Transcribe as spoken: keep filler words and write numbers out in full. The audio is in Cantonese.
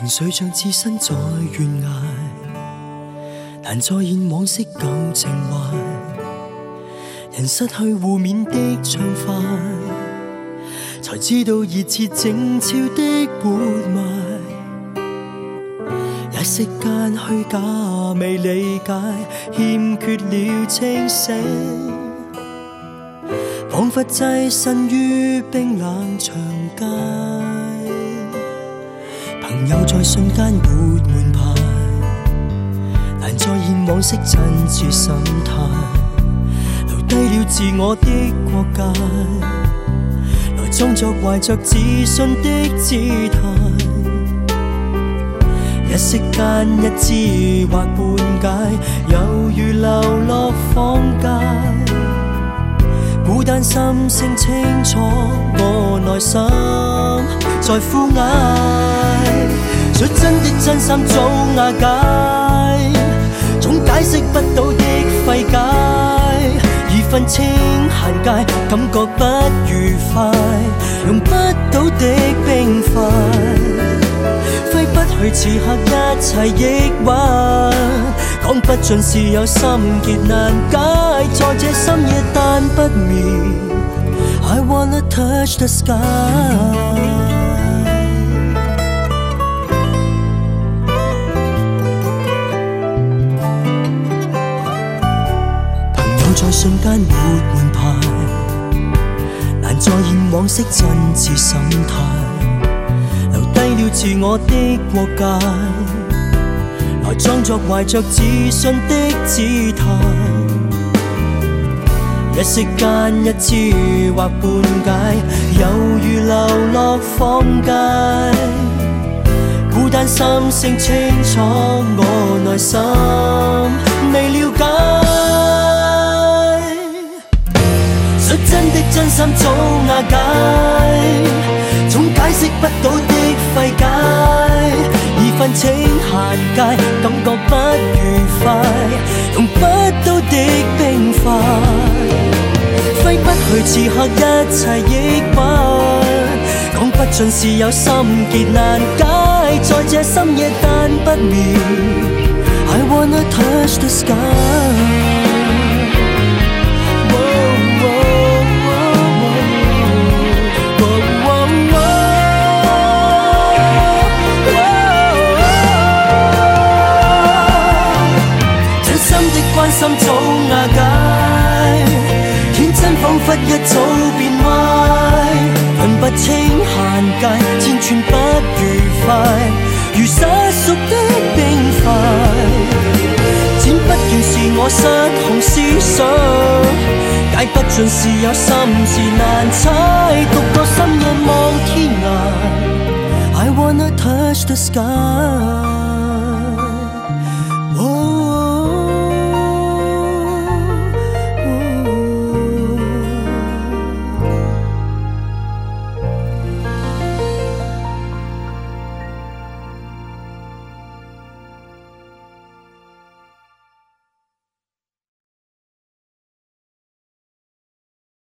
情緒像置身在懸崖，難再現往昔舊情懷。人失去互勉的暢快，才知道熱切靜悄的活埋。一息間虛假未理解，欠缺了清醒，彷彿躋身於冰冷長街。朋友在瞬間沒門牌，難再現往昔真摯心態，留低了自我的國界，來裝作懷着自信的姿態。一息間一知或半解，猶如流落坊街，孤單心聲清楚我內心在呼嗌，說真的真心早瓦解，總解釋不到的費解，二分清閒界，感覺不愉快，用不到的冰塊，揮不去此刻一切抑鬱，講不盡是有心結難解，在這深夜但不眠 I wanna touch the sky。 朋友在瞬間沒門牌，難再現往昔真摯心態，留低了自我的國界，來裝作懷着自信的姿態。一息間一知或半解，猶如流落坊街，孤單心聲清楚我內心未了解，率真的真心早瓦解，總解釋不到的費解，二分清閒界，感覺不愉快，用不到的冰塊，揮不去此刻一切抑鬱，講不盡是有心結難解，在這深夜但不眠 I wanna touch the sky。關心早瓦解，天真彷彿一早變壞，分不清閒界，千串不愉快，如殺熟的冰塊，剪不斷是我失控思想，解不盡是有心事難猜，獨個深夜望天涯 I wanna touch the sky。